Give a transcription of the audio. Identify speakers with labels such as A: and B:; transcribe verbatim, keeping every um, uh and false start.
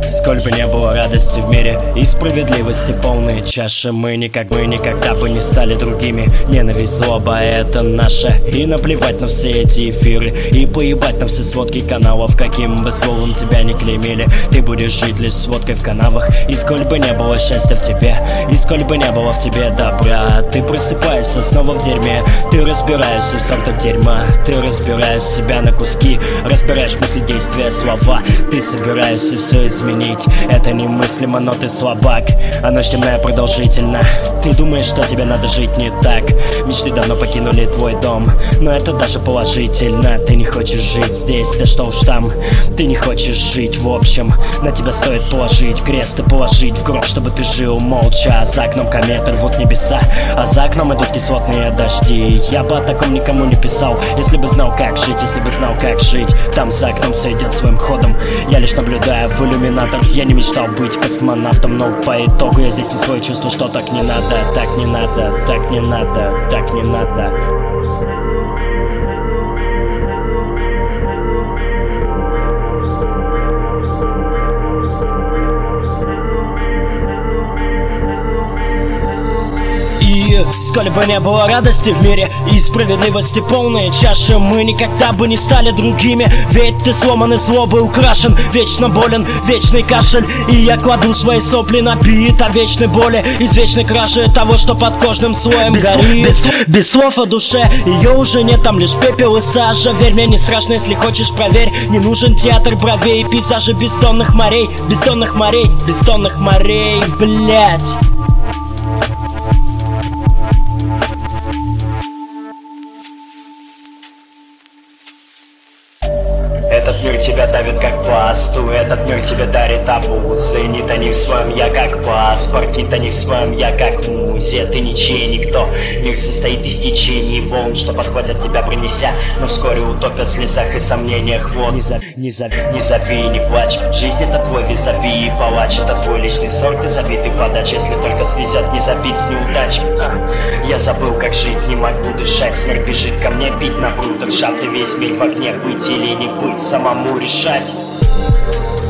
A: Сколь бы не было радости в мире и справедливости полные чаши, Мы никак, мы никогда бы не стали другими. Ненависть, злоба — это наша. И наплевать на все эти эфиры, и поебать на все сводки каналов. Каким бы словом тебя не клеймили, ты будешь жить лишь сводкой в канавах. И сколь бы не было счастья в тебе, и сколь бы не было в тебе добра, ты просыпаешься снова в дерьме. Ты разбираешься в сортах дерьма, ты разбираешь себя на куски, разбираешь мысли, действия, слова. Ты собираешься все изменить, это немыслимо, но ты слабак. А ночь темная продолжительна, ты думаешь, что тебе надо жить не так. Мечты давно покинули твой дом, но это даже положительно. Ты не хочешь жить здесь, да что уж там. Ты не хочешь жить в общем. На тебя стоит положить крест и положить в гроб, чтобы ты жил молча. А за окном кометы рвут небеса, а за окном идут кислотные дожди. Я бы о таком никому не писал, если бы знал, как жить, если бы знал, как жить. Там за окном все идет своим ходом, я лишь наблюдаю в иллюминатор. Я не мечтал быть космонавтом, но по итогу я здесь не свое чувство, что так не надо, так не надо, так не надо, так не надо. И сколь бы не было радости в мире и справедливости полные чаши, Мы никогда бы не стали другими. Ведь ты сломан и злобой украшен, вечно болен, вечный кашель. И я кладу свои сопли на бит о вечной боли, из вечной краши того, что под кожным слоем без горит. Без, без слов о душе, ее уже нет, там лишь пепел и сажа. Верь мне, не страшно, если хочешь, проверь. Не нужен театр бровей, пейзажи бездонных морей, бездонных морей, бездонных морей, блять. Этот мир тебя давит как пасту, этот мир тебе дарит обузы. Не тони в своем я как паспорт, не тони в своем я как музей. Ты ничей, никто, мир состоит из течений волн, что подхватят тебя принеся, но вскоре утопят в слезах и сомнениях. Вот, не зови, не зови, не зови и не плачь. Жизнь это твой визави и палач, это твой личный сорт и забитый подач. Если только свезет, не забить с неудач. Я забыл, как жить, не могу дышать. Смерть бежит ко мне, бить на брудершафт. И весь мир в огне, быть или не быть, самому решать.